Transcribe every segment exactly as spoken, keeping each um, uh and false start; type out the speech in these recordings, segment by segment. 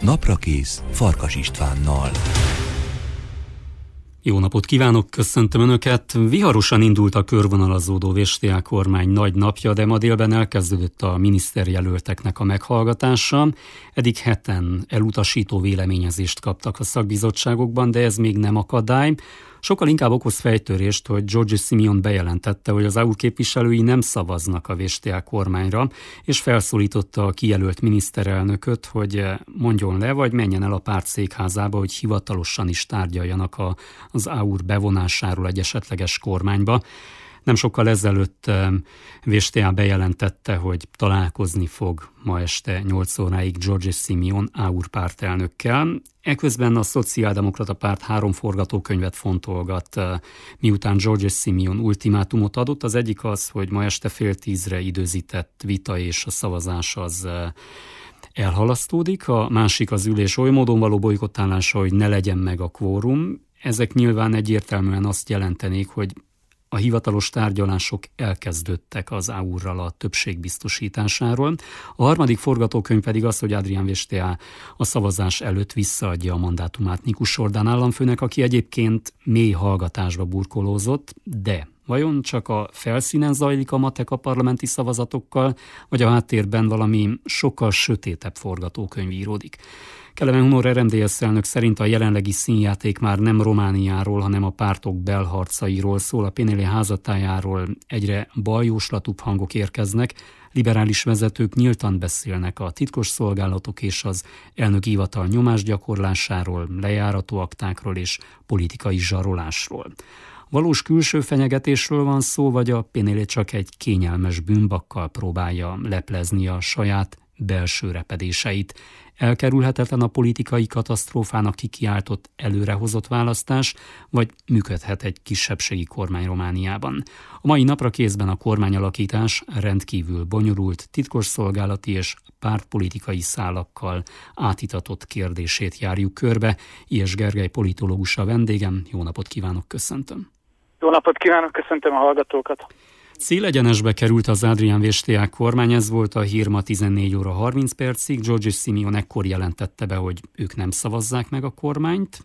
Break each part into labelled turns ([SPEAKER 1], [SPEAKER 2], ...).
[SPEAKER 1] Naprakész Farkas Istvánnal.
[SPEAKER 2] Jó napot kívánok, köszöntöm Önöket! Viharosan indult a körvonalazódó vé es té á kormány nagy napja, de ma délben elkezdődött a miniszterjelölteknek a meghallgatása. Eddig heten elutasító véleményezést kaptak a szakbizottságokban, de ez még nem akadály. Sokkal inkább okoz fejtörést, hogy Giorgia Simeone bejelentette, hogy az é u képviselői nem szavaznak a vé es té á kormányra, és felszólította a kijelölt miniszterelnököt, hogy mondjon le, vagy menjen el a párt székházába, hogy hivatalosan is tárgyaljanak a, az é u bevonásáról egy esetleges kormányba. Nem sokkal ezelőtt vé es té á bejelentette, hogy találkozni fog ma este nyolc óráig Giorgia Simeone é u pártelnökkel. Eközben a Szociáldemokrata Párt három forgatókönyvet fontolgat, miután Giorgia Simeone ultimátumot adott. Az egyik az, hogy ma este fél tízre időzített vita és a szavazás az elhalasztódik. A másik az ülés oly módon való bolykottálása, hogy ne legyen meg a kvórum. Ezek nyilván egyértelműen azt jelentenék, hogy a hivatalos tárgyalások elkezdődtek az é u-ral a többség biztosításáról. A harmadik forgatókönyv pedig az, hogy Adrián vé es té á a szavazás előtt visszaadja a mandátumát Nikus Zsoldán államfőnek, aki egyébként mély hallgatásba burkolózott, de vajon csak a felszínen zajlik a matek a parlamenti szavazatokkal, vagy a háttérben valami sokkal sötétebb forgatókönyv íródik? Kelemen Hunor er em dé es elnök szerint a jelenlegi színjáték már nem Romániáról, hanem a pártok belharcairól szól, a pé en el házatájáról egyre baljóslatúbb hangok érkeznek, liberális vezetők nyíltan beszélnek a titkos szolgálatok és az elnöki hivatal nyomásgyakorlásáról, lejárató aktákról és politikai zsarolásról. Valós külső fenyegetésről van szó, vagy a pé en el csak egy kényelmes bűnbakkal próbálja leplezni a saját belső repedéseit? Elkerülhetetlen a politikai katasztrófának kikiáltott előrehozott választás, vagy működhet egy kisebbségi kormány Romániában? A mai napra kézben a kormányalakítás rendkívül bonyolult, titkosszolgálati és pártpolitikai szálakkal átitatott kérdését járjuk körbe. Ilyes Gergely politológus a vendégem. Jó napot kívánok, köszöntöm!
[SPEAKER 3] Jó napot kívánok, köszöntöm a hallgatókat!
[SPEAKER 2] Célegyenesbe került az Adrián vé es té á kormány, ez volt a hír ma tizennégy óra harminc percig. Giorgia Simeone ekkor jelentette be, hogy ők nem szavazzák meg a kormányt,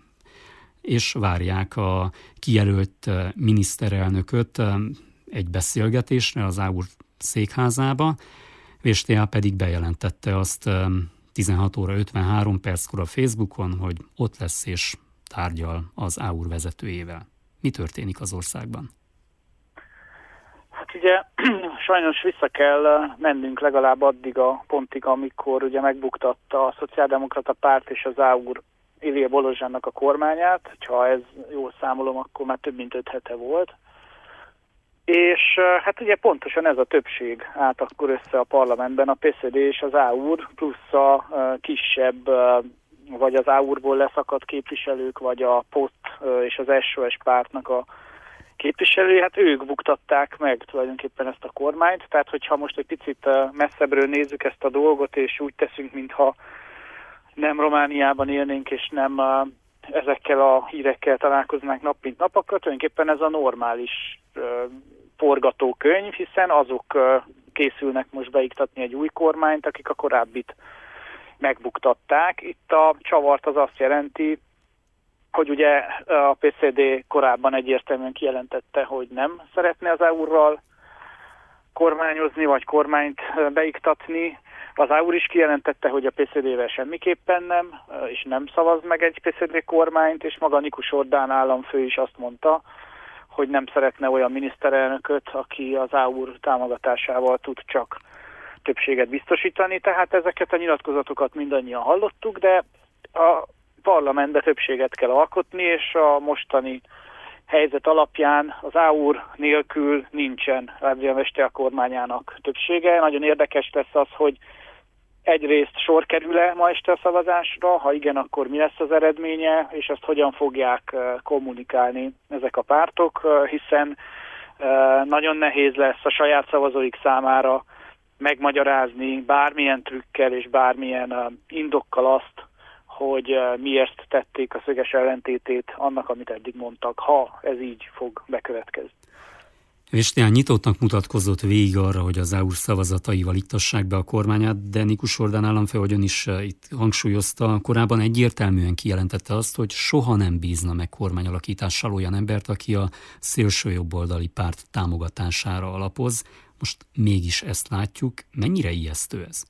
[SPEAKER 2] és várják a kijelölt miniszterelnököt egy beszélgetésre az é u székházába. vé es té á pedig bejelentette azt tizenhat óra ötvenhárom perckor a Facebookon, hogy ott lesz és tárgyal az é u vezetőjével. Mi történik az országban?
[SPEAKER 3] Hát ugye sajnos vissza kell mennünk legalább addig a pontig, amikor ugye megbuktatta a Szociáldemokrata Párt és az é u Ilija Bolozsánnak a kormányát, ha ez jól számolom, akkor már több mint öt hete volt. És hát ugye pontosan ez a többség állt akkor össze a parlamentben, a pé es zé dé és az é u plusz a kisebb, vagy az é u-ból leszakadt képviselők, vagy a pé o té és az es o es pártnak a képviselői, hát ők buktatták meg tulajdonképpen ezt a kormányt, tehát hogyha most egy picit messzebbről nézzük ezt a dolgot, és úgy teszünk, mintha nem Romániában élnénk, és nem ezekkel a hírekkel találkoznánk nap mint nap, akkor tulajdonképpen ez a normális forgatókönyv, hiszen azok készülnek most beiktatni egy új kormányt, akik a korábbit megbuktatták. Itt a csavart az azt jelenti, hogy ugye a pé es zé dé korábban egyértelműen kijelentette, hogy nem szeretne az é u-ral kormányozni, vagy kormányt beiktatni. Az é u is kijelentette, hogy a pé es zé dé-vel semmiképpen nem, és nem szavaz meg egy pé es zé dé kormányt, és maga Nikus Zsoldán államfő is azt mondta, hogy nem szeretne olyan miniszterelnököt, aki az é u támogatásával tud csak többséget biztosítani. Tehát ezeket a nyilatkozatokat mindannyian hallottuk, de a parlamentbe többséget kell alkotni, és a mostani helyzet alapján az é u nélkül nincsen Adrián vé es té á kormányának többsége. Nagyon érdekes lesz az, hogy egyrészt sor kerül-e ma este a szavazásra, ha igen, akkor mi lesz az eredménye, és azt hogyan fogják kommunikálni ezek a pártok, hiszen nagyon nehéz lesz a saját szavazóik számára megmagyarázni bármilyen trükkel és bármilyen indokkal azt, hogy miért tették a szöges ellentétét annak, amit eddig mondtak, ha ez így fog bekövetkezni.
[SPEAKER 2] Vestián nyitottnak mutatkozott végig arra, hogy az á u er szavazataival iktassák be a kormányát, de Nikus Orbán államfő, ahogyan is itt hangsúlyozta, korábban egyértelműen kijelentette azt, hogy soha nem bízna meg kormányalakítással olyan embert, aki a szélsőjobboldali párt támogatására alapoz. Most mégis ezt látjuk. Mennyire ijesztő ez?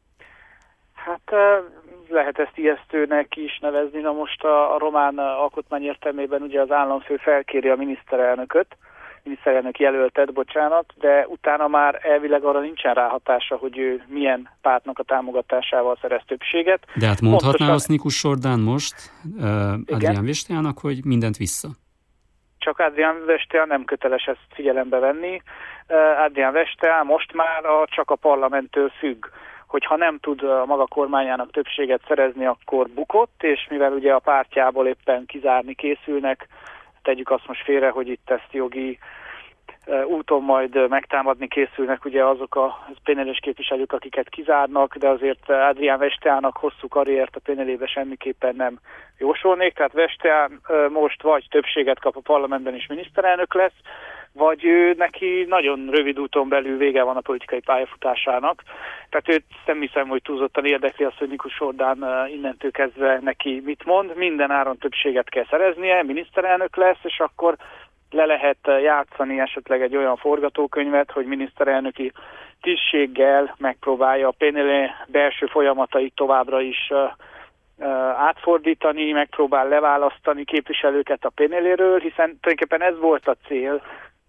[SPEAKER 3] Hát lehet ezt ijesztőnek is nevezni. Na most a, a román alkotmány értelmében ugye az államfő felkéri a miniszterelnököt, miniszterelnök jelöltet, bocsánat, de utána már elvileg arra nincsen ráhatása, hogy ő milyen pártnak a támogatásával szerez többséget.
[SPEAKER 2] De hát mondhatná
[SPEAKER 3] Pontosan...
[SPEAKER 2] azt Nikus Orbán most uh, Adrián Vesteának, hogy mindent vissza?
[SPEAKER 3] Csak Adrián Vesteá nem köteles ezt figyelembe venni. Uh, Adrián Vesteá most már a, csak a parlamenttől függ, hogyha nem tud a maga kormányának többséget szerezni, akkor bukott, és mivel ugye a pártjából éppen kizárni készülnek, tegyük azt most félre, hogy itt ezt jogi uh, úton majd megtámadni készülnek ugye azok a pé en el-es képviselők, akiket kizárnak, de azért Adrián Vesteának hosszú karriert a pé en el-ébe semmiképpen nem jósolnék. Tehát Vesteá uh, most vagy többséget kap a parlamentben és miniszterelnök lesz, vagy ő neki nagyon rövid úton belül vége van a politikai pályafutásának. Tehát őt nem hiszem, hogy túlzottan érdekli az, hogy Nikus Orbán innentől kezdve neki mit mond. Minden áron többséget kell szereznie, miniszterelnök lesz, és akkor le lehet játszani esetleg egy olyan forgatókönyvet, hogy miniszterelnöki tisztséggel megpróbálja a pé en el belső folyamatait továbbra is átfordítani, megpróbál leválasztani képviselőket a pé en el-ről, hiszen tulajdonképpen ez volt a cél.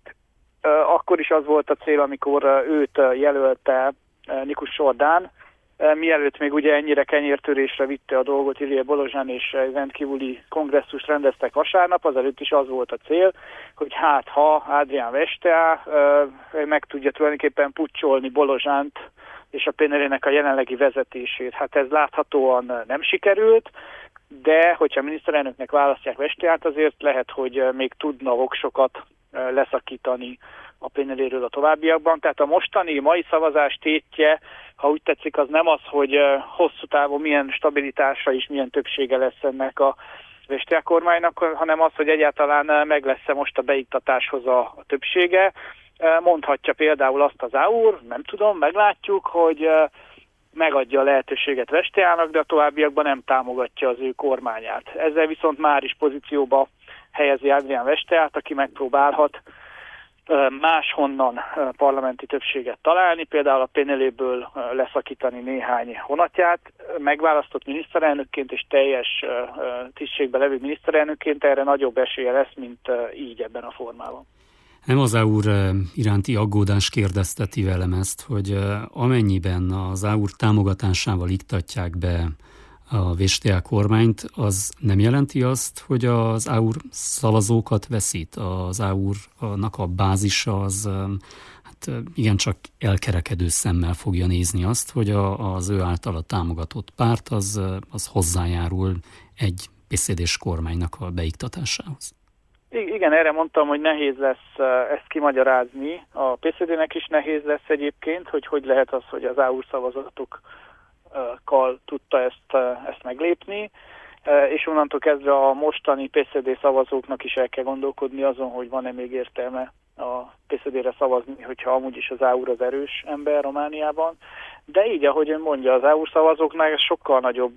[SPEAKER 3] Akkor is az volt a cél, amikor őt jelölte Nikus Orbán, mielőtt még ugye ennyire kenyértörésre vitte a dolgot Ilija Bolozsán, és rendkívüli kongresszust rendeztek vasárnap, azelőtt is az volt a cél, hogy hát ha Adrián Vesteá meg tudja tulajdonképpen pucsolni Bolozsánt és a pé en el-nek a jelenlegi vezetését. Hát ez láthatóan nem sikerült, de hogyha miniszterelnöknek választják Vesteát, azért lehet, hogy még tudna voksokat leszakítani a pé en el-ről a továbbiakban. Tehát a mostani, mai szavazás tétje, ha úgy tetszik, az nem az, hogy hosszú távon milyen stabilitása és milyen többsége lesz ennek a Vesteá kormánynak, hanem az, hogy egyáltalán meg lesz-e most a beiktatáshoz a, a többsége. Mondhatja például azt az á u er, nem tudom, meglátjuk, hogy megadja a lehetőséget Vesteának, de a továbbiakban nem támogatja az ő kormányát. Ezzel viszont már is pozícióba helyezi Adrián Vesteát, aki megpróbálhat máshonnan parlamenti többséget találni, például a pé en el-ből leszakítani néhány honatját. Megválasztott miniszterelnökként és teljes tisztségben levő miniszterelnökként erre nagyobb esélye lesz, mint így ebben a formában.
[SPEAKER 2] Nem az á u er iránti aggódás kérdezteti velem ezt, hogy amennyiben az á u er támogatásával iktatják be a Vesteá kormányt, az nem jelenti azt, hogy az á u er szavazókat veszít? Az á u er-nak a bázisa az hát igencsak elkerekedő szemmel fogja nézni azt, hogy a, az ő általa támogatott párt az, az hozzájárul egy pé cé dés kormánynak a beiktatásához.
[SPEAKER 3] Igen, erre mondtam, hogy nehéz lesz ezt kimagyarázni. A pé cé dének is nehéz lesz egyébként, hogy hogy lehet az, hogy az á u er szavazatokkal tudta ezt, ezt meglépni, és onnantól kezdve a mostani pé cé dé szavazóknak is el kell gondolkodni azon, hogy van-e még értelme a pé cé dére szavazni, hogyha amúgy is az á u er az erős ember Romániában. De így, ahogy ön mondja, az á u er szavazóknál ez sokkal nagyobb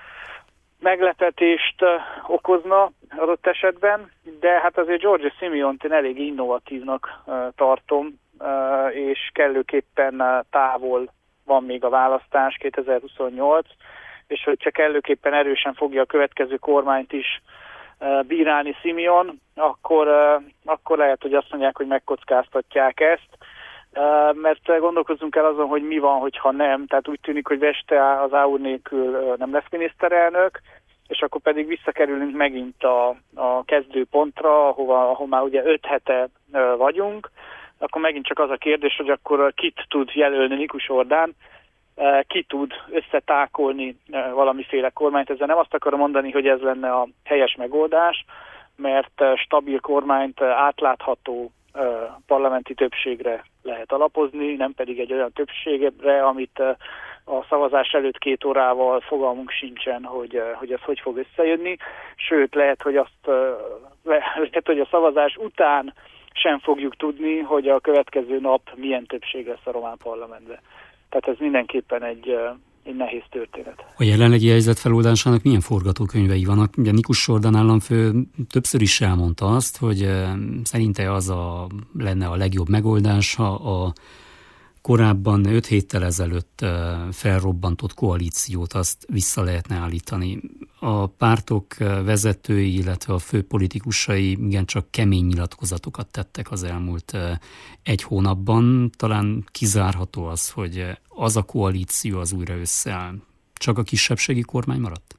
[SPEAKER 3] meglepetést okozna adott esetben, de hát azért Giorgio Simeont én elég innovatívnak tartom, és kellőképpen távol van még a választás kétezer-huszonnyolc, és hogy csak kellőképpen erősen fogja a következő kormányt is bírálni Simeon, akkor, akkor lehet, hogy azt mondják, hogy megkockáztatják ezt, mert gondolkozzunk el azon, hogy mi van, hogyha nem. Tehát úgy tűnik, hogy Vesteá az á u er nélkül nem lesz miniszterelnök, és akkor pedig visszakerülünk megint a, a kezdőpontra, ahova, ahol már ugye öt hete vagyunk, akkor megint csak az a kérdés, hogy akkor kit tud jelölni Nikus Orbán, ki tud összetákolni valamiféle kormányt. Ezzel nem azt akarom mondani, hogy ez lenne a helyes megoldás, mert stabil kormányt átlátható parlamenti többségre lehet alapozni, nem pedig egy olyan többségre, amit a szavazás előtt két órával fogalmunk sincsen, hogy, hogy ez hogy fog összejönni. Sőt, lehet, hogy azt lehet, hogy a szavazás után sem fogjuk tudni, hogy a következő nap milyen többség lesz a román parlamentben. Tehát ez mindenképpen egy, egy nehéz történet.
[SPEAKER 2] A jelenlegi helyzet feloldásának milyen forgatókönyvei vannak? Ugye Nikus Sordan államfő többször is elmondta azt, hogy szerinte az a, lenne a legjobb megoldás, ha a korábban öt héttel ezelőtt felrobbantott koalíciót azt vissza lehetne állítani. A pártok vezetői, illetve a főpolitikusai igencsak kemény nyilatkozatokat tettek az elmúlt egy hónapban. Talán kizárható az, hogy az a koalíció az újra összeáll. Csak a kisebbségi kormány maradt?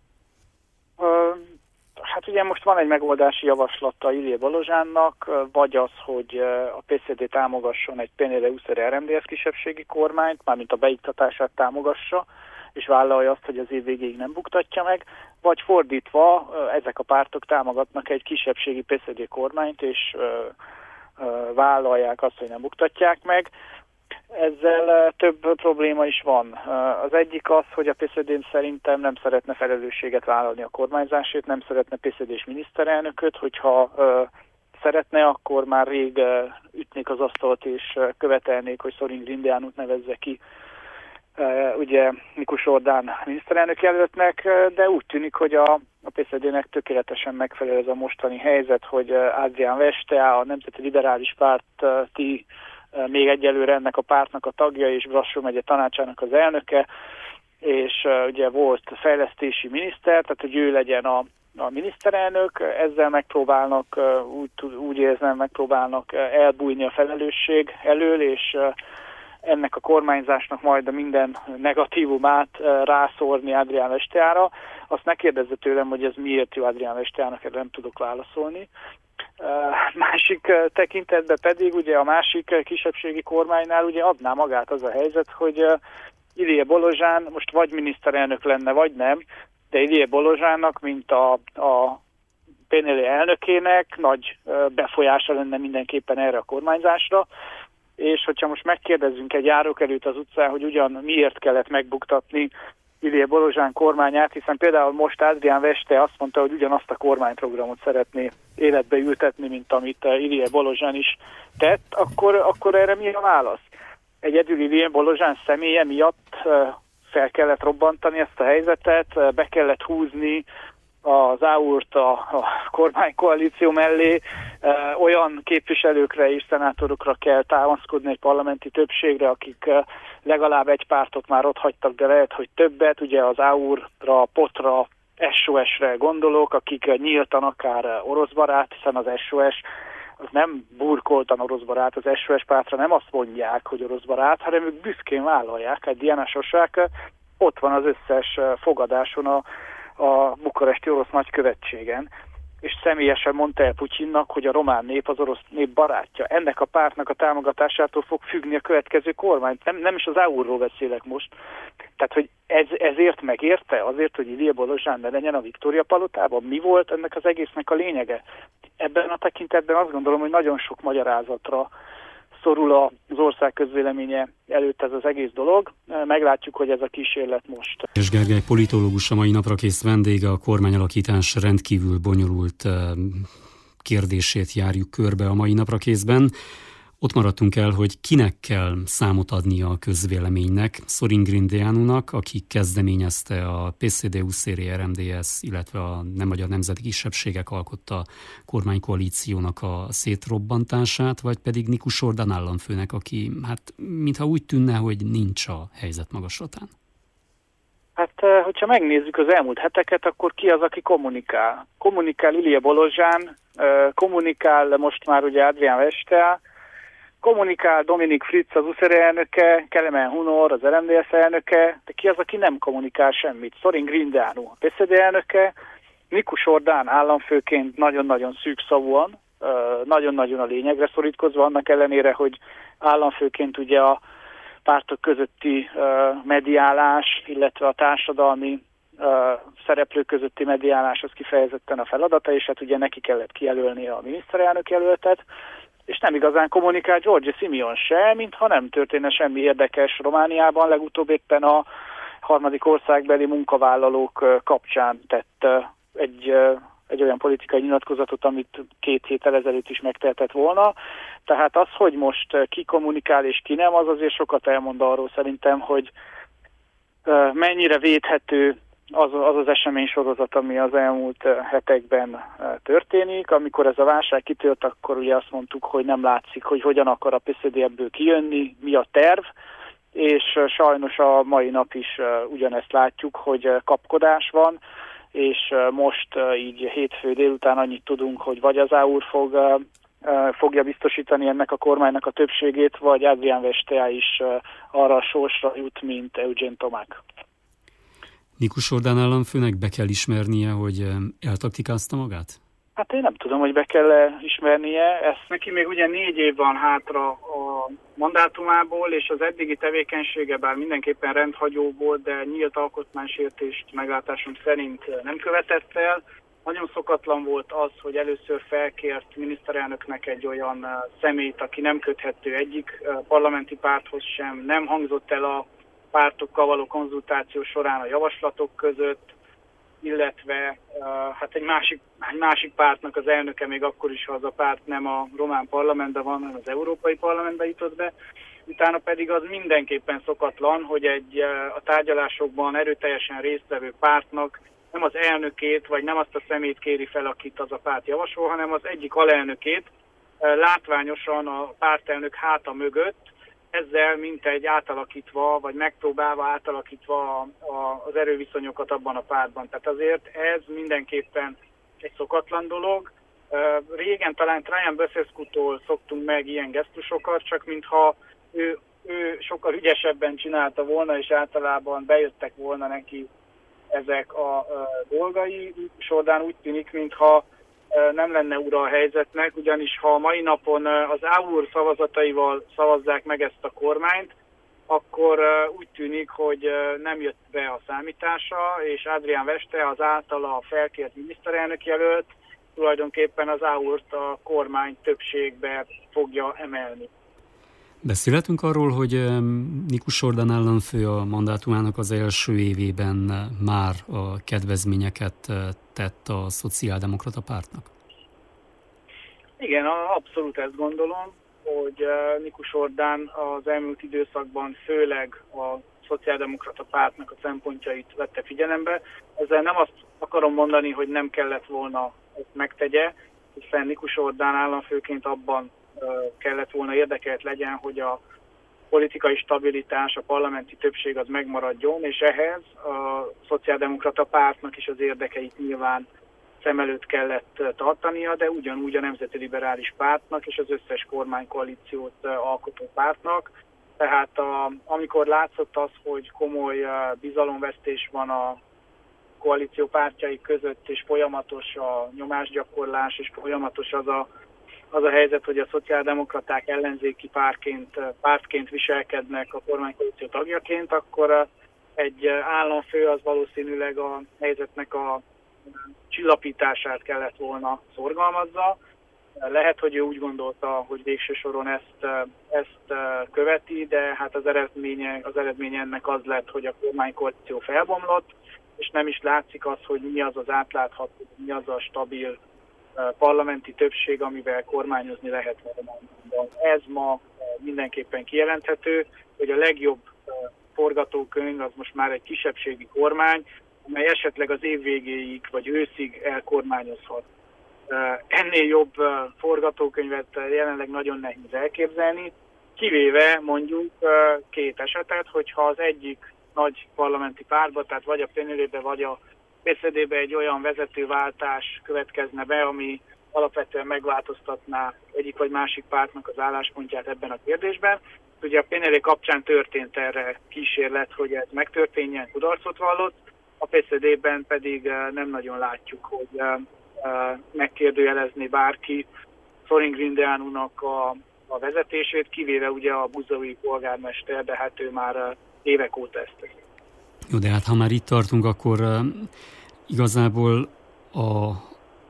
[SPEAKER 3] Hát ugye most van egy megoldási javaslata Ilie Balozsánnak, vagy az, hogy a pé cé dé támogasson egy pé en el u es er er em dé es kisebbségi kormányt, mármint a beiktatását támogassa, és vállalja azt, hogy az év végéig nem buktatja meg, vagy fordítva ezek a pártok támogatnak egy kisebbségi pé cé dé kormányt, és vállalják azt, hogy nem buktatják meg. Ezzel több probléma is van. Az egyik az, hogy a pé cé dé szerintem nem szeretne felelősséget vállalni a kormányzásért, nem szeretne pé cé dés miniszterelnököt, hogyha szeretne, akkor már rég ütnék az asztalt és követelnék, hogy Sorin Grindeánut nevezze ki ugye Nikus Ordán miniszterelnök jelöltnek, de úgy tűnik, hogy a, a pé cé dének tökéletesen megfelel ez a mostani helyzet, hogy Adrián Vestea, a Nemzeti Liberális Párti még egyelőre ennek a pártnak a tagja, és Brassó megye tanácsának az elnöke, és uh, ugye volt fejlesztési miniszter, tehát hogy ő legyen a, a miniszterelnök, ezzel megpróbálnak, uh, úgy, úgy érzem, megpróbálnak uh, elbújni a felelősség elől, és uh, ennek a kormányzásnak majd a minden negatívumát uh, rászórni Adrián Vesteára. Azt ne kérdezze tőlem, hogy ez miért jó Adrián Vesteának, erre nem tudok válaszolni. Uh, másik uh, tekintetben pedig ugye a másik uh, kisebbségi kormánynál ugye adná magát az a helyzet, hogy uh, Ilie Balozsán most vagy miniszterelnök lenne, vagy nem, de Ilie Balozsánnak, mint a, a pé en el elnökének nagy uh, befolyása lenne mindenképpen erre a kormányzásra, és hogyha most megkérdezünk egy járókelőt az utcán, hogy ugyan miért kellett megbuktatni Ilie Balozsán kormányát, hiszen például most Adrián Veste azt mondta, hogy ugyanazt a kormányprogramot szeretné életbe ültetni, mint amit Ilie Balozsán is tett, akkor, akkor erre mi a válasz? Egyedül Ilie Balozsán személye miatt fel kellett robbantani ezt a helyzetet, be kellett húzni az á u-t a, a kormánykoalíció mellé, e, olyan képviselőkre és szenátorokra kell támaszkodni, egy parlamenti többségre, akik e, legalább egy pártot már ott hagytak, de lehet, hogy többet, ugye az á u-ra, potra, es o es-re gondolok, akik nyíltan akár orosz barát, hiszen az es o es az nem burkoltan orosz barát, az es o es pártra nem azt mondják, hogy orosz barát, hanem ők büszkén vállalják, egy Diana Sosák ott van az összes fogadáson a a bukaresti orosz nagykövetségen, és személyesen mondta el Putyinnak, hogy a román nép az orosz nép barátja. Ennek a pártnak a támogatásától fog függni a következő kormány. Nem, nem is az á u-ról beszélek most. Tehát, hogy ez, ezért megérte? Azért, hogy Ilie Balozsán ne legyen a Viktória palotában? Mi volt ennek az egésznek a lényege? Ebben a tekintetben azt gondolom, hogy nagyon sok magyarázatra szorul az ország közvéleménye előtt ez az egész dolog. Meglátjuk, hogy ez a kísérlet most.
[SPEAKER 2] És Gergely politológus a mai napra kész vendége, a kormányalakítás rendkívül bonyolult kérdését járjuk körbe a mai napra készben. Ott maradtunk el, hogy kinek kell számot adnia a közvéleménynek, Sorin Grindeánúnak, aki kezdeményezte a pé cé dé u es er em dé es, illetve a nem magyar nemzeti kisebbségek alkotta kormánykoalíciónak a szétrobbantását, vagy pedig Nikus Ordán államfőnek, aki hát mintha úgy tűnne, hogy nincs a helyzet magaslatán.
[SPEAKER 3] Hát, hogyha megnézzük az elmúlt heteket, akkor ki az, aki kommunikál? Kommunikál Ilie Balozsán, kommunikál most már ugye Adrián Vestea, kommunikál Dominik Fritz, az u es er elnöke, Kelemen Hunor, az er em dé es elnöke, de ki az, aki nem kommunikál semmit? Sorin Grindeánu, a pé cé dé elnöke, Nikus Ordán államfőként nagyon-nagyon szűkszavúan, nagyon-nagyon a lényegre szorítkozva, annak ellenére, hogy államfőként ugye a pártok közötti mediálás, illetve a társadalmi szereplők közötti mediálás az kifejezetten a feladata, és hát ugye neki kellett kijelölni a miniszterelnök jelöltet, és nem igazán kommunikál Giorgia Simion se, mintha nem történne semmi érdekes Romániában, legutóbb éppen a harmadik országbeli munkavállalók kapcsán tett egy egy olyan politikai nyilatkozatot, amit két héttel ezelőtt is megtehetett volna. Tehát az, hogy most ki kommunikál és ki nem, az azért sokat elmond arról szerintem, hogy mennyire védhető az az, az eseménysorozat, ami az elmúlt hetekben történik. Amikor ez a válság kitört, akkor ugye azt mondtuk, hogy nem látszik, hogy hogyan akar a pé es zé dé ebből kijönni, mi a terv, és sajnos a mai nap is ugyanezt látjuk, hogy kapkodás van, és most így hétfő délután annyit tudunk, hogy vagy az á u fog, fogja biztosítani ennek a kormánynak a többségét, vagy Adrián Vestea is arra a sorsra jut, mint Eugen Tomák.
[SPEAKER 2] Nikus Orbán államfőnek be kell ismernie, hogy eltaktikázta magát?
[SPEAKER 3] Hát én nem tudom, hogy be kell ismernie. Ezt neki még ugye négy év van hátra a mandátumából, és az eddigi tevékenysége bár mindenképpen rendhagyó volt, de nyílt alkotmánysértést meglátásunk szerint nem követett el. Nagyon szokatlan volt az, hogy először felkért miniszterelnöknek egy olyan személyt, aki nem köthető egyik parlamenti párthoz sem, nem hangzott el a pártokkal való konzultáció során a javaslatok között, illetve uh, hát egy másik, egy másik pártnak az elnöke, még akkor is, ha az a párt nem a román parlamentben van, hanem az európai parlamentben jutott be. Utána pedig az mindenképpen szokatlan, hogy egy uh, a tárgyalásokban erőteljesen résztvevő pártnak nem az elnökét, vagy nem azt a szemét kéri fel, akit az a párt javasol, hanem az egyik alelnökét uh, látványosan a pártelnök háta mögött, ezzel mintegy átalakítva, vagy megpróbálva átalakítva a, a, az erőviszonyokat abban a pártban. Tehát azért ez mindenképpen egy szokatlan dolog. Régen talán Traian Băsescu-tól szoktunk meg ilyen gesztusokat, csak mintha ő, ő sokkal ügyesebben csinálta volna, és általában bejöttek volna neki ezek a, a dolgai. Sordán úgy tűnik, mintha nem lenne ura a helyzetnek, ugyanis ha a mai napon az á u szavazataival szavazzák meg ezt a kormányt, akkor úgy tűnik, hogy nem jött be a számítása, és Adrián Vestea, az általa felkért miniszterelnök jelölt, tulajdonképpen az á u-t a kormány többségbe fogja emelni.
[SPEAKER 2] Beszélhetünk arról, hogy Nikus Orbán államfő a mandátumának az első évében már a kedvezményeket tett a Szociáldemokrata Pártnak?
[SPEAKER 3] Igen, abszolút ezt gondolom, hogy Nikus Orbán az elmúlt időszakban főleg a Szociáldemokrata Pártnak a szempontjait vette figyelembe. Ezzel nem azt akarom mondani, hogy nem kellett volna ezt megtegye, hiszen Nikus Orbán államfőként abban kellett volna érdekelt legyen, hogy a politikai stabilitás, a parlamenti többség az megmaradjon, és ehhez a Szociáldemokrata Pártnak is az érdekeit nyilván szem előtt kellett tartania, de ugyanúgy a Nemzeti Liberális Pártnak és az összes kormánykoalíciót alkotó pártnak. Tehát a, amikor látszott az, hogy komoly bizalomvesztés van a koalíció pártjai között, és folyamatos a nyomásgyakorlás, és folyamatos az a az a helyzet, hogy a szociáldemokraták ellenzéki pártként, pártként viselkednek a kormánykoalíció tagjaként, akkor egy államfő az valószínűleg a helyzetnek a csillapítását kellett volna szorgalmazza. Lehet, hogy ő úgy gondolta, hogy végső soron ezt, ezt követi, de hát az eredménye, az eredménye ennek az lett, hogy a kormánykoalíció felbomlott, és nem is látszik az, hogy mi az az átlátható, mi az a stabil parlamenti többség, amivel kormányozni lehet volna. Ez ma mindenképpen kijelenthető, hogy a legjobb forgatókönyv az most már egy kisebbségi kormány, amely esetleg az év végéig vagy őszig elkormányozhat. Ennél jobb forgatókönyvet jelenleg nagyon nehéz elképzelni, kivéve mondjuk két esetet, hogyha az egyik nagy parlamenti pártba, tehát vagy a pé en el-be, vagy a pé es zé dé-be egy olyan vezetőváltás következne be, ami alapvetően megváltoztatná egyik vagy másik pártnak az álláspontját ebben a kérdésben. Ugye a pé en el kapcsán történt erre kísérlet, hogy ez megtörténjen, kudarcot vallott, a pé es zé dé-ben pedig nem nagyon látjuk, hogy megkérdőjelezni bárki Florin Grindeanu-nak a, a vezetését, kivéve ugye a buzaui polgármester, de hát ő már évek óta ezt teszi.
[SPEAKER 2] Jó, de hát ha már itt tartunk, akkor uh, igazából a,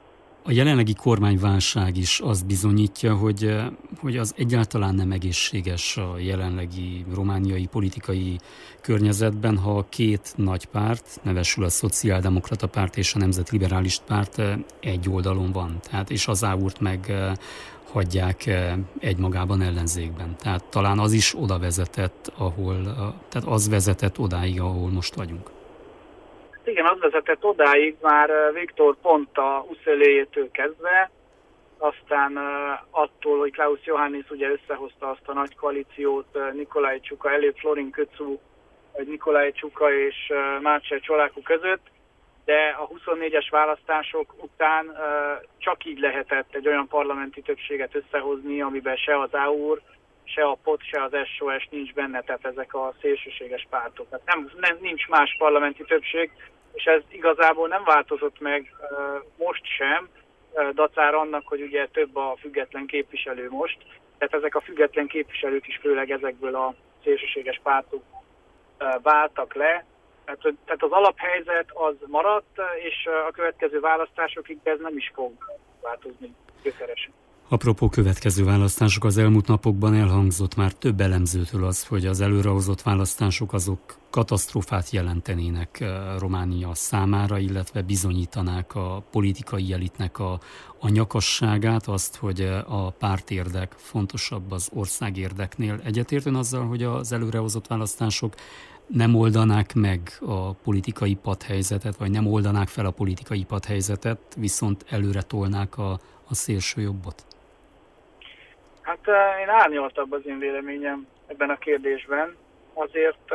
[SPEAKER 2] A jelenlegi kormányválság is azt bizonyítja, hogy, hogy az egyáltalán nem egészséges a jelenlegi romániai politikai környezetben, ha a két nagy párt, nevesül a Szociáldemokrata Párt és a Nemzeti Liberális Párt egy oldalon van. Tehát, és az áurt meg hagyják egymagában ellenzékben. Tehát talán az is oda vezetett, ahol, tehát az vezetett odáig, ahol most vagyunk.
[SPEAKER 3] Igen, az vezetett odáig már Viktor pont a húsz éjétől kezdve, aztán attól, hogy Klaus Johannis ugye összehozta azt a nagy koalíciót Nicolae Ciucă, előbb Florin Kötsu, vagy Nicolae Ciucă és Marcel Ciolacu között, de a huszonnégyes választások után csak így lehetett egy olyan parlamenti többséget összehozni, amiben se az á u er, se a pé o té, se az es o es nincs benne, tehát ezek a szélsőséges pártok. Tehát nem, nem, nincs más parlamenti többség, és ez igazából nem változott meg most sem, dacára annak, hogy ugye több a független képviselő most, tehát ezek a független képviselők is főleg ezekből a szélsőséges pártok váltak le. Tehát az alaphelyzet az maradt, és a következő választásokig ez nem is fog változni gyökeresen.
[SPEAKER 2] Apropó következő választások, az elmúlt napokban elhangzott már több elemzőtől az, hogy az előrehozott választások azok katasztrófát jelentenének Románia számára, illetve bizonyítanák a politikai elitnek a, a nyakasságát, azt, hogy a pártérdek fontosabb az országérdeknél. Egyetértően azzal, hogy az előrehozott választások nem oldanák meg a politikai padhelyzetet, vagy nem oldanák fel a politikai padhelyzetet, viszont előre tolnák a, a szélső jobbot?
[SPEAKER 3] Hát én árnyaltabb az én véleményem ebben a kérdésben. Azért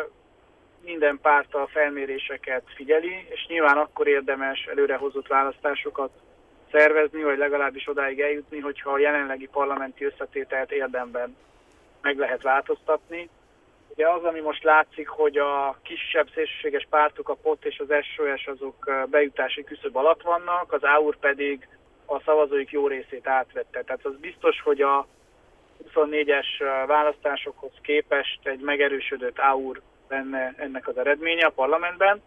[SPEAKER 3] minden párt a felméréseket figyeli, és nyilván akkor érdemes előrehozott választásokat szervezni, vagy legalábbis odáig eljutni, hogyha a jelenlegi parlamenti összetételt érdemben meg lehet változtatni. Ugye az, ami most látszik, hogy a kisebb szélsőséges pártok, a pé o té és az es o es azok bejutási küszöb alatt vannak, az á u er pedig a szavazóik jó részét átvette. Tehát az biztos, hogy a huszonnégyes választásokhoz képest egy megerősödött á u er lenne ennek az eredménye a parlamentben,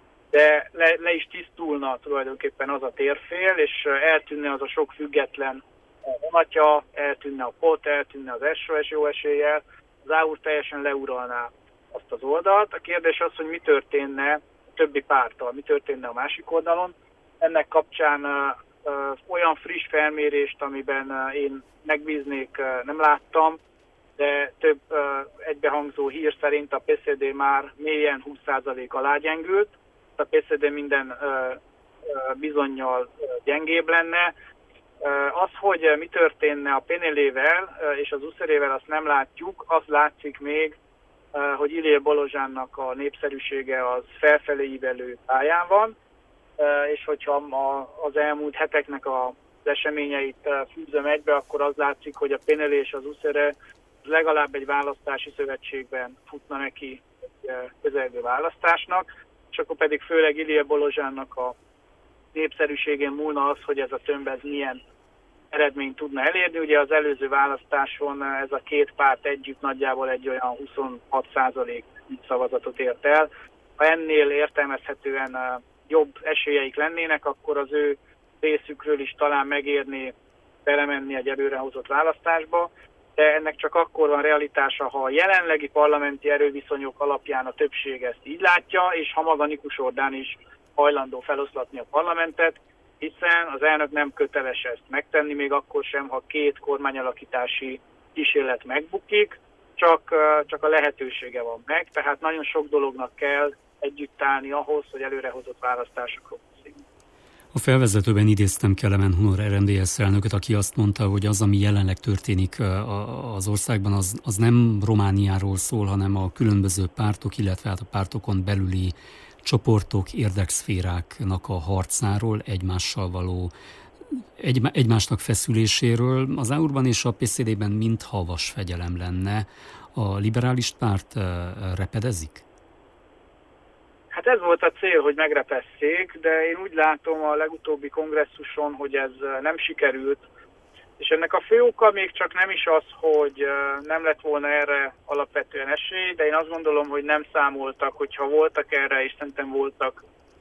[SPEAKER 3] de le, le is tisztulna tulajdonképpen az a térfél, és eltűnne az a sok független vonatja, eltűnne a pé o té, eltűnne az es o es jó eséllyel, az á u er teljesen leuralná azt az oldalt. A kérdés az, hogy mi történne a többi párttal, mi történne a másik oldalon. Ennek kapcsán uh, uh, olyan friss felmérést, amiben uh, én megbíznék, uh, nem láttam, de több uh, egybehangzó hír szerint a pé cé dé már mélyen húsz százalék alá gyengült. A pé cé dé minden uh, uh, bizonnyal uh, gyengébb lenne. Az, hogy mi történne a Penelével és az Uszerével, azt nem látjuk. Az látszik még, hogy Ilie Bolozsánnak a népszerűsége az felfelé ívelő pályán van, és hogyha az elmúlt heteknek az eseményeit fűzöm egybe, akkor az látszik, hogy a Penelé és az Uszere legalább egy választási szövetségben futna neki közelgő választásnak, és akkor pedig főleg Ilie Bolozsánnak a népszerűségén múlna az, hogy ez a tömb ez milyen eredményt tudna elérni. Ugye az előző választáson ez a két párt együtt nagyjából egy olyan huszonhat százalék szavazatot ért el. Ha ennél értelmezhetően jobb esélyeik lennének, akkor az ő részükről is talán megérné belemenni egy előrehozott választásba, de ennek csak akkor van realitása, ha a jelenlegi parlamenti erőviszonyok alapján a többség ezt így látja, és ha maga Nikus Orbán is hajlandó feloszlatni a parlamentet, hiszen az elnök nem köteles ezt megtenni, még akkor sem, ha két kormányalakítási kísérlet megbukik, csak, csak a lehetősége van meg, tehát nagyon sok dolognak kell együtt állni ahhoz, hogy előrehozott választásokról beszéljünk.
[SPEAKER 2] A felvezetőben idéztem Kelemen Hunor er em dé es elnököt, aki azt mondta, hogy az, ami jelenleg történik az országban, az, az nem Romániáról szól, hanem a különböző pártok, illetve hát a pártokon belüli csoportok, érdekszféráknak a harcáról, egymással való, egy, egymásnak feszüléséről. Az á u er-ban és a pé cé dé-ben mintha vasfegyelem lenne. A liberális párt repedezik?
[SPEAKER 3] Hát ez volt a cél, hogy megrepesszék, de én úgy látom a legutóbbi kongresszuson, hogy ez nem sikerült. És ennek a fő oka még csak nem is az, hogy nem lett volna erre alapvetően esély, de én azt gondolom, hogy nem számoltak, hogyha voltak erre, és szerintem voltak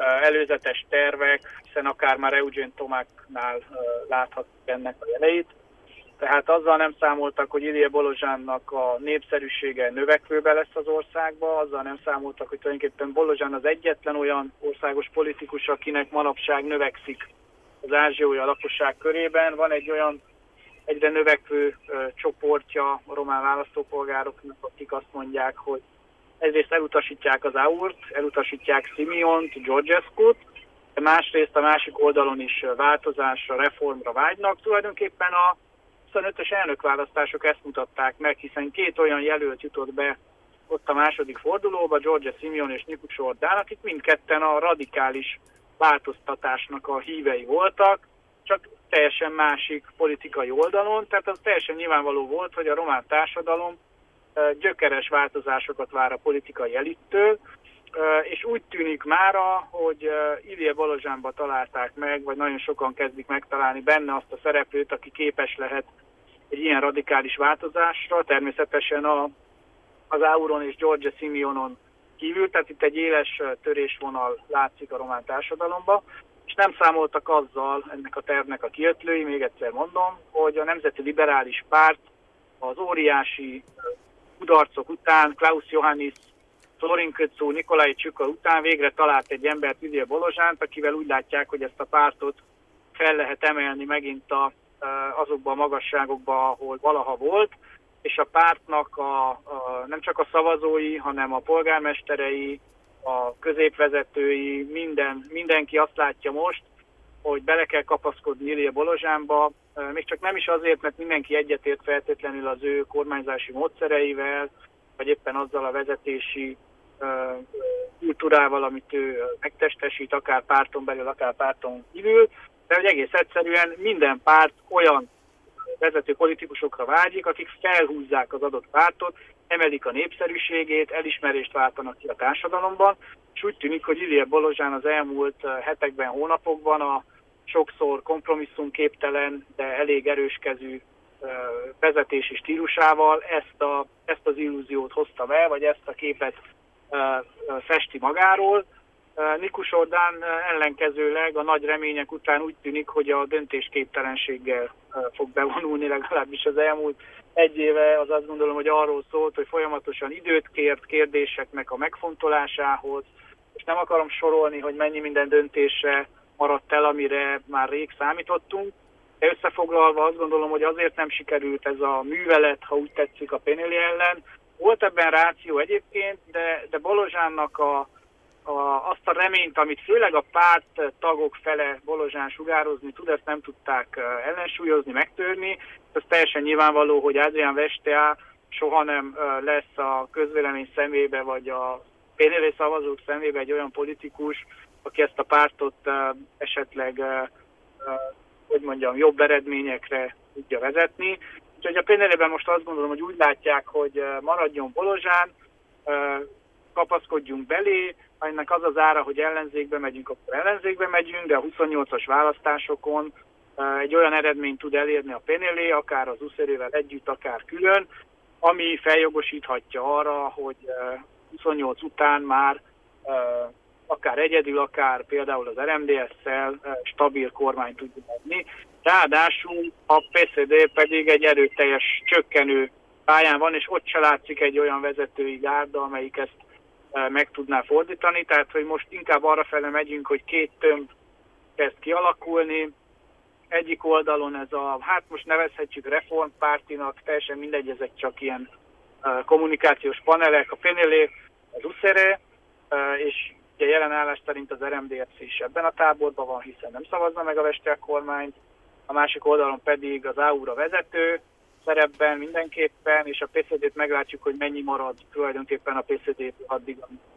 [SPEAKER 3] előzetes tervek, hiszen akár már Eugene Tomáknál láthatjuk ennek a jeleit. Tehát azzal nem számoltak, hogy Ilija Bolozsánnak a népszerűsége növekvőbe lesz az országba, azzal nem számoltak, hogy tulajdonképpen Bolozsán az egyetlen olyan országos politikus, akinek manapság növekszik az ázsiója a lakosság körében. Van egy olyan egyre növekvő ö, csoportja a román választópolgároknak, akik azt mondják, hogy egyrészt elutasítják az á u er-t, elutasítják Simiont, Georgescu-t, de másrészt a másik oldalon is változásra, reformra vágynak. Tulajdonképpen a huszonötös elnökválasztások ezt mutatták meg, hiszen két olyan jelölt jutott be ott a második fordulóba, George Simion és Nikus Ordán, akik mindketten a radikális változtatásnak a hívei voltak, csak teljesen másik politikai oldalon, tehát az teljesen nyilvánvaló volt, hogy a román társadalom gyökeres változásokat vár a politikai elittől, és úgy tűnik mára, hogy Ilija Bolozsánba találták meg, vagy nagyon sokan kezdik megtalálni benne azt a szereplőt, aki képes lehet egy ilyen radikális változásra, természetesen a, az á u er-on és George Simionon kívül, tehát itt egy éles törésvonal látszik a román társadalomba, és nem számoltak azzal ennek a tervnek a kiötlői, még egyszer mondom, hogy a Nemzeti Liberális Párt az óriási kudarcok után, Klaus Johannis, Florin Kötzó, Nikolai Csüka után végre talált egy embert, Ilija Bolozsánt, akivel úgy látják, hogy ezt a pártot fel lehet emelni megint a, azokba a magasságokba, ahol valaha volt, és a pártnak a, a, nem csak a szavazói, hanem a polgármesterei, a középvezetői, minden, mindenki azt látja most, hogy bele kell kapaszkodni Ilija Bolozsánba, még csak nem is azért, mert mindenki egyetért feltétlenül az ő kormányzási módszereivel, vagy éppen azzal a vezetési kultúrával, amit ő megtestesít, akár párton belül, akár párton kívül, de hogy egész egyszerűen minden párt olyan vezető politikusokra vágyik, akik felhúzzák az adott pártot, emelik a népszerűségét, elismerést váltanak ki a társadalomban, és úgy tűnik, hogy Ilija Bolozsán az elmúlt hetekben, hónapokban a sokszor kompromisszumképtelen, de elég erőskezű vezetési stílusával ezt, a, ezt az illúziót hozta be, vagy ezt a képet festi magáról. Nikus Ordán ellenkezőleg a nagy remények után úgy tűnik, hogy a döntésképtelenséggel fog bevonulni, legalábbis az elmúlt egy éve az azt gondolom, hogy arról szólt, hogy folyamatosan időt kért kérdéseknek a megfontolásához, és nem akarom sorolni, hogy mennyi minden döntésre maradt el, amire már rég számítottunk, de összefoglalva azt gondolom, hogy azért nem sikerült ez a művelet, ha úgy tetszik, a Penelé ellen. Volt ebben ráció egyébként, de, de Bolozsánnak a, a, azt a reményt, amit főleg a párt tagok fele Bolozsán sugározni tud, ezt nem tudták ellensúlyozni, megtörni. Ez teljesen nyilvánvaló, hogy Adrian Vestea soha nem lesz a közvélemény szemébe, vagy a Penelé szavazók szemébe egy olyan politikus, aki ezt a pártot esetleg, hogy mondjam, jobb eredményekre tudja vezetni. Úgyhogy a Penelében most azt gondolom, hogy úgy látják, hogy maradjon Bolozsán, kapaszkodjunk belé, ha ennek az az ára, hogy ellenzékbe megyünk, akkor ellenzékbe megyünk, de a huszonnyolcas választásokon egy olyan eredményt tud elérni a Penelé, akár az u es zé er-ével együtt, akár külön, ami feljogosíthatja arra, hogy huszonnyolc után már akár egyedül, akár például az er em dé es-szel stabil kormány tudjuk adni. Ráadásul a pé es zé dé pedig egy erőteljes csökkenő pályán van, és ott se látszik egy olyan vezetői gárda, amelyik ezt meg tudná fordítani. Tehát, hogy most inkább arrafele megyünk, hogy két tömb kezd kialakulni. Egyik oldalon ez a, hát most nevezhetjük reformpártinak, teljesen mindegy, ezek csak ilyen kommunikációs panelek, a Penelé, az u es zé er, és ugye jelen állás szerint az er em dé es is ebben a táborban van, hiszen nem szavazza meg a Vestea kormányt, a másik oldalon pedig az á u er a vezető szerepben mindenképpen, és a pé es zé dét meglátjuk, hogy mennyi marad tulajdonképpen a pé es zé dét addig,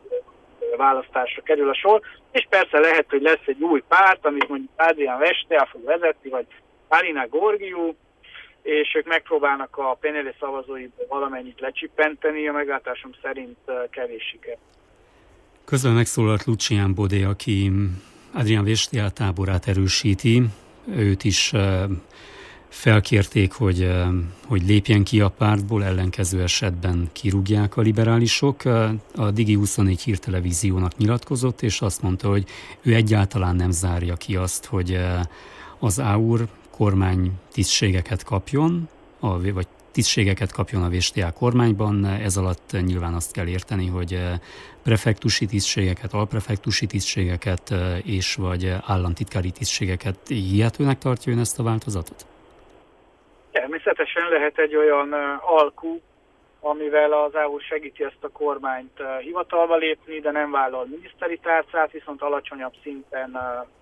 [SPEAKER 3] a választásra kerül a sor, és persze lehet, hogy lesz egy új párt, amit mondjuk Adrian Vestea fog vezetni, vagy Alina Gorgiu, és ők megpróbálnak a Penelé szavazóiból valamennyit lecsippenteni, a meglátásom szerint kevés siker.
[SPEAKER 2] Közben megszólalt Lucián Bodé, aki Adrian Vestea táborát erősíti, őt is felkérték, hogy, hogy lépjen ki a pártból, ellenkező esetben kirúgják a liberálisok. A Digi huszonnégy hírtelevíziónak nyilatkozott, és azt mondta, hogy ő egyáltalán nem zárja ki azt, hogy az á u er kormány tisztségeket kapjon, vagy tisztségeket kapjon a vé es té á kormányban. Ez alatt nyilván azt kell érteni, hogy prefektusi tisztségeket, alprefektusi tisztségeket és vagy államtitkári tisztségeket. Hihetőnek tartja ön ezt a változatot?
[SPEAKER 3] Természetesen lehet egy olyan alkú, amivel az á u er segíti ezt a kormányt hivatalba lépni, de nem vállal miniszteri tárcát, viszont alacsonyabb szinten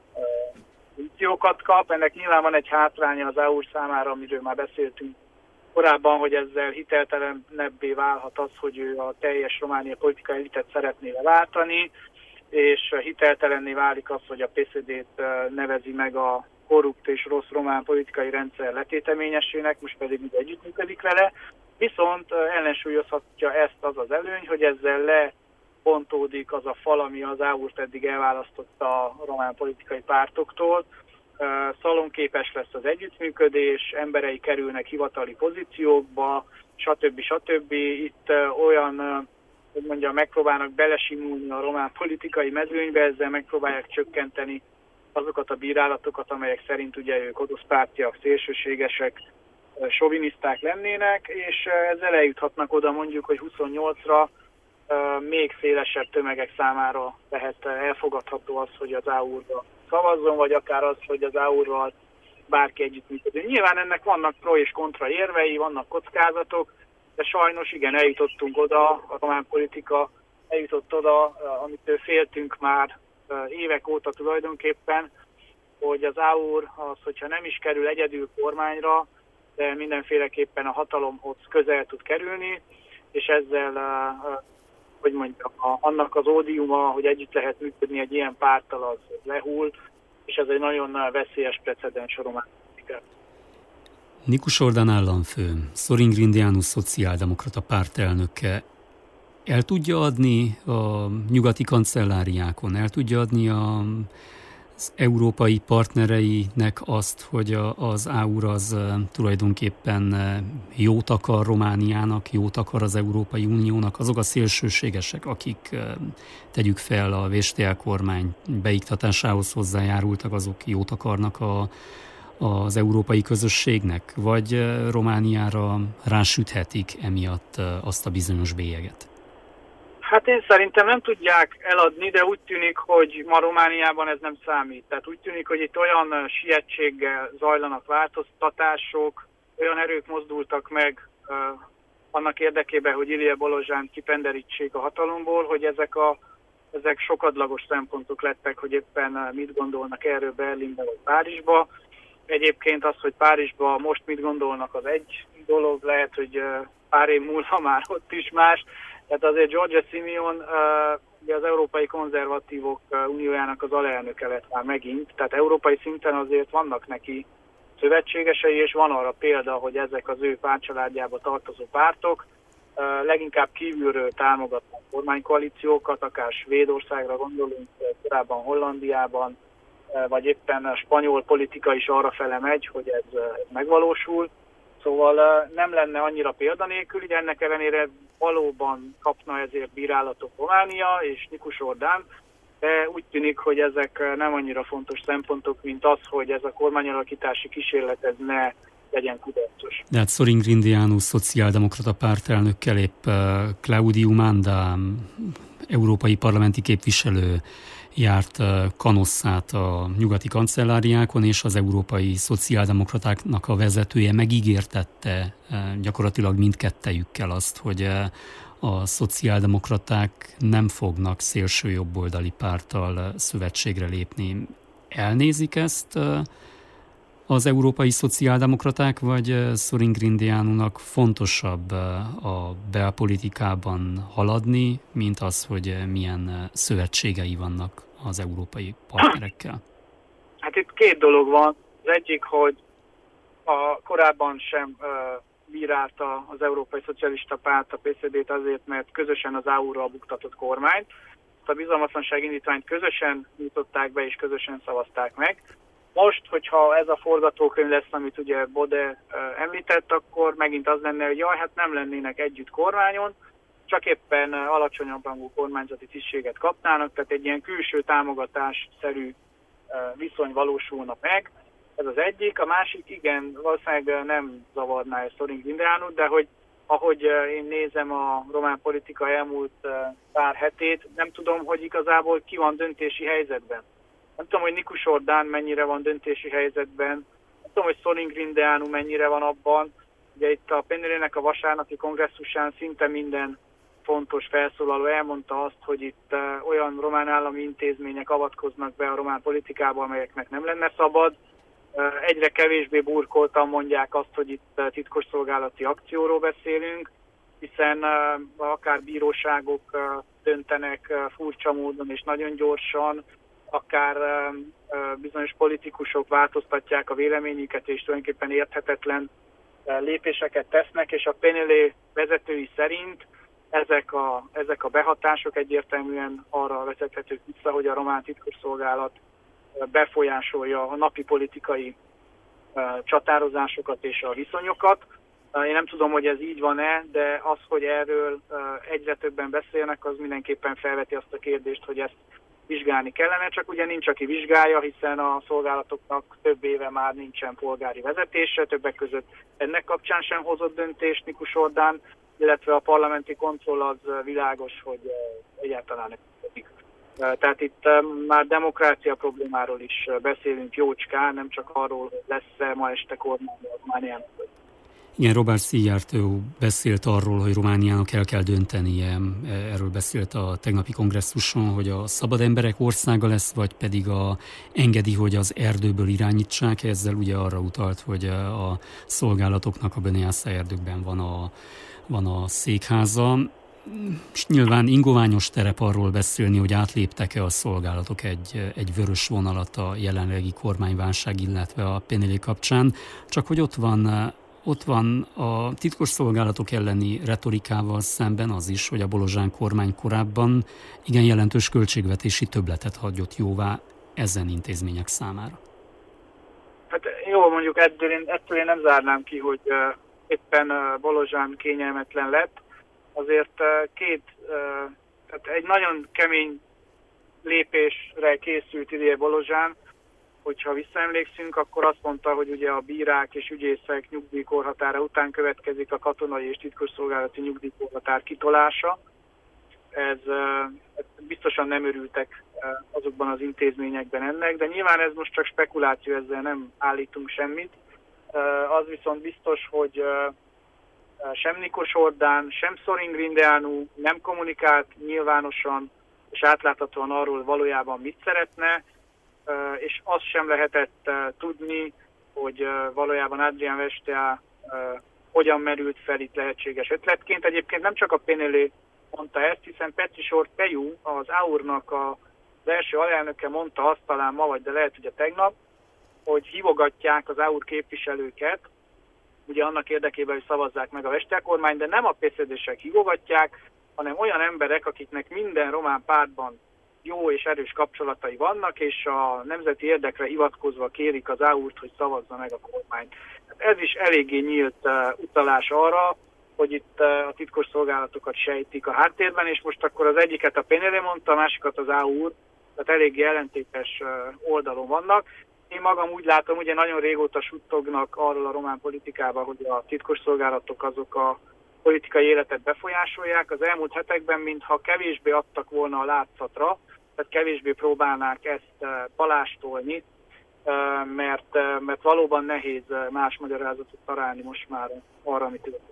[SPEAKER 3] funkciókat kap. Ennek nyilván van egy hátránya az á u er számára, amiről már beszéltünk korábban, hogy ezzel hiteltelenebbé válhat az, hogy ő a teljes romániai politikai elitet szeretné leváltani, és hiteltelenné válik az, hogy a pé cé dét nevezi meg a korrupt és rossz román politikai rendszer letéteményesének, most pedig úgy együttműködik vele. Viszont ellensúlyozhatja ezt az az előny, hogy ezzel lebontódik az a fal, ami az á u ert eddig elválasztotta a román politikai pártoktól. Szalonképes lesz az együttműködés, emberei kerülnek hivatali pozíciókba, stb. stb. Itt olyan, hogy mondjam, megpróbálnak belesimulni a román politikai mezőnybe, ezzel megpróbálják csökkenteni azokat a bírálatokat, amelyek szerint ugye ők oroszpártiak, szélsőségesek, soviniszták lennének, és ezzel eljuthatnak oda mondjuk, hogy huszonnyolcra még szélesebb tömegek számára lehet elfogadható az, hogy az á u er-ra szavazzon, vagy akár az, hogy az á u er-ral bárki együttműködő. Nyilván ennek vannak pro és kontra érvei, vannak kockázatok, de sajnos igen, eljutottunk oda, a román politika eljutott oda, amitől féltünk már évek óta tulajdonképpen, hogy az á u er az, hogyha nem is kerül egyedül kormányra, de mindenféleképpen a hatalomhoz közel tud kerülni, és ezzel, hogy mondjam, annak az ódiuma, hogy együtt lehet működni egy ilyen párttal, az lehull, és ez egy nagyon veszélyes precedens a román politikát.
[SPEAKER 2] Nikus Ordan államfő, Sorin Grindeanu szociáldemokrata pártelnöke el tudja adni a nyugati kancelláriákon, el tudja adni a, az európai partnereinek azt, hogy a, az á u er az tulajdonképpen jót akar Romániának, jót akar az Európai Uniónak, azok a szélsőségesek, akik tegyük fel a vé es té á kormány beiktatásához hozzájárultak, azok jót akarnak a, az európai közösségnek, vagy Romániára rásüthetik emiatt azt a bizonyos bélyeget?
[SPEAKER 3] Hát én szerintem nem tudják eladni, de úgy tűnik, hogy ma Romániában ez nem számít. Tehát úgy tűnik, hogy itt olyan sietséggel zajlanak változtatások, olyan erők mozdultak meg uh, annak érdekében, hogy Ilija Bolozsánt kipenderítsék a hatalomból, hogy ezek, a, ezek sokadlagos szempontok lettek, hogy éppen mit gondolnak erről Berlinbe vagy Párizsba. Egyébként az, hogy Párizsba most mit gondolnak, az egy dolog, lehet, hogy uh, pár év múlva már ott is más. Tehát azért Giorgia Simeon uh, ugye az Európai Konzervatívok uh, Uniójának az alelnöke lett már megint, tehát európai szinten azért vannak neki szövetségesei, és van arra példa, hogy ezek az ő pártcsaládjába tartozó pártok uh, leginkább kívülről támogatnak kormánykoalíciókat, akár Svédországra gondolunk, korábban Hollandiában, uh, vagy éppen a spanyol politika is arra fele megy, hogy ez, uh, ez megvalósul. Szóval nem lenne annyira példanélkül, így ennek ellenére valóban kapna ezért bírálatok Románia és Nikus Ordan, de úgy tűnik, hogy ezek nem annyira fontos szempontok, mint az, hogy ez a kormányalakítási kísérlet ez ne legyen kudarcos.
[SPEAKER 2] De hát Sorin Grindeanu szociáldemokrata pártelnökkel épp Claudiu Manda, európai parlamenti képviselő járt Canosszát a nyugati kancelláriákon, és az európai szociáldemokratáknak a vezetője megígértette gyakorlatilag mindkettejükkel azt, hogy a szociáldemokraták nem fognak szélsőjobboldali párttal szövetségre lépni. Elnézik ezt az európai szociáldemokraták, vagy Sorin Grindeanunak fontosabb a belpolitikában haladni, mint az, hogy milyen szövetségei vannak az európai partnerekkel?
[SPEAKER 3] Hát itt két dolog van. Az egyik, hogy a korábban sem uh, bírálta az Európai Szocialista Párt a pé cé dét azért, mert közösen az á u er-ral buktatott kormányt. A bizalmatlanság indítványt közösen nyújtották be és közösen szavazták meg. Most, hogyha ez a forgatókönyv lesz, amit ugye Bode említett, akkor megint az lenne, hogy jaj, hát nem lennének együtt kormányon, csak éppen alacsonyabb rangú kormányzati tisztséget kapnának, tehát egy ilyen külső támogatásszerű viszony valósulna meg. Ez az egyik. A másik, igen, valószínűleg nem zavarná ezt Sorin Grindeánut, de hogy ahogy én nézem a román politika elmúlt pár hetét, nem tudom, hogy igazából ki van döntési helyzetben. Nem tudom, hogy Nikus Orbán mennyire van döntési helyzetben, nem tudom, hogy Sorin Grindeanu mennyire van abban. Ugye itt a pé en el-nek a vasárnapi kongresszusán szinte minden fontos felszólaló elmondta azt, hogy itt olyan román állami intézmények avatkoznak be a román politikába, amelyeknek nem lenne szabad. Egyre kevésbé burkoltan mondják azt, hogy itt titkosszolgálati akcióról beszélünk, hiszen akár bíróságok döntenek furcsa módon és nagyon gyorsan, akár bizonyos politikusok változtatják a véleményüket, és tulajdonképpen érthetetlen lépéseket tesznek, és a pé en el vezetői szerint ezek a, ezek a behatások egyértelműen arra vezethetők vissza, hogy a román titkosszolgálat befolyásolja a napi politikai csatározásokat és a viszonyokat. Én nem tudom, hogy ez így van-e, de az, hogy erről egyre többen beszélnek, az mindenképpen felveti azt a kérdést, hogy ezt vizsgálni kellene, csak ugye nincs, aki vizsgálja, hiszen a szolgálatoknak több éve már nincsen polgári vezetése, többek között ennek kapcsán sem hozott döntést Nikus Orbán, illetve a parlamenti kontroll az világos, hogy egyáltalán nem működik. Tehát itt már demokrácia problémáról is beszélünk jócskán, nem csak arról, hogy lesz-e ma este kormány Romániának.
[SPEAKER 2] Igen, Robert Szijjártó beszélt arról, hogy Romániának el kell döntenie, erről beszélt a tegnapi kongresszuson, hogy a szabad emberek országa lesz, vagy pedig a, engedi, hogy az erdőből irányítsák, ezzel ugye arra utalt, hogy a szolgálatoknak a Böneásza erdőkben van a, van a székháza. És nyilván ingoványos terep arról beszélni, hogy átléptek-e a szolgálatok egy, egy vörös vonalat a jelenlegi kormányválság, illetve a pé en el kapcsán, csak hogy ott van Ott van a titkosszolgálatok elleni retorikával szemben az is, hogy a Bolozsán kormány korábban igen jelentős költségvetési többletet hagyott jóvá ezen intézmények számára.
[SPEAKER 3] Hát jó, mondjuk ettől én, ettől én nem zárnám ki, hogy uh, éppen uh, Bolozsán kényelmetlen lett. Azért uh, két, uh, tehát egy nagyon kemény lépésre készült idén Bolozsán. Hogyha visszaemlékszünk, akkor azt mondta, hogy ugye a bírák és ügyészek nyugdíjkorhatára után következik a katonai és titkosszolgálati nyugdíjkorhatár kitolása. Ez biztosan nem örültek azokban az intézményekben ennek, de nyilván ez most csak spekuláció, ezzel nem állítunk semmit. Az viszont biztos, hogy sem Nikus Orbán, sem Sorin Grindeanu nem kommunikált nyilvánosan és átláthatóan arról valójában mit szeretne, és azt sem lehetett tudni, hogy valójában Adrian Vestea hogyan merült fel itt lehetséges ötletként. Egyébként nem csak a pé en el mondta ezt, hiszen Petrișor Peju, az á u er-nak az első alelnöke mondta azt talán ma, vagy de lehet, hogy a tegnap, hogy hívogatják az á u er képviselőket, ugye annak érdekében, hogy szavazzák meg a Vestea kormányt, de nem a pé es zé dé-sek hívogatják, hanem olyan emberek, akiknek minden román pártban jó és erős kapcsolatai vannak, és a nemzeti érdekre hivatkozva kérik az á u er-t, hogy szavazza meg a kormányt. Ez is eléggé nyílt uh, utalás arra, hogy itt uh, a titkos szolgálatokat sejtik a háttérben, és most akkor az egyiket a pé en el mondta, a másikat az á u er, tehát eléggé ellentétes uh, oldalon vannak. Én magam úgy látom, ugye nagyon régóta suttognak arról a román politikában, hogy a titkos szolgálatok azok a politikai életet befolyásolják. Az elmúlt hetekben, mintha kevésbé adtak volna a látszatra, tehát kevésbé próbálnák ezt palástolni, mert, mert valóban nehéz más magyarázatot találni most már arra, amit történik.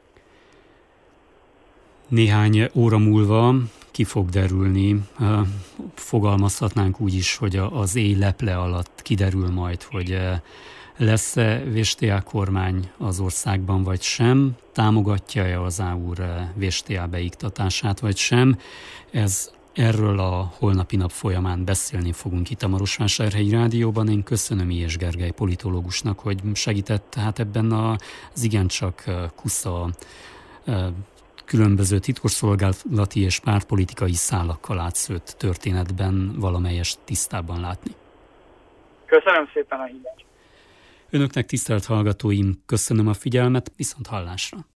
[SPEAKER 2] Néhány óra múlva ki fog derülni, fogalmazhatnánk úgy is, hogy az éj leple alatt kiderül majd, hogy lesz-e Vestea kormány az országban, vagy sem, támogatja-e az á u er Vestea beiktatását, vagy sem. Ez Erről a holnapi nap folyamán beszélni fogunk itt a Marosvásárhelyi Rádióban. Én köszönöm Ilyes Gergely politológusnak, hogy segített hát ebben az igencsak kusza különböző titkosszolgálati és pártpolitikai szálakkal átszőtt történetben valamelyest tisztában látni.
[SPEAKER 3] Köszönöm szépen a hívást.
[SPEAKER 2] Önöknek, tisztelt hallgatóim, köszönöm a figyelmet, viszont hallásra.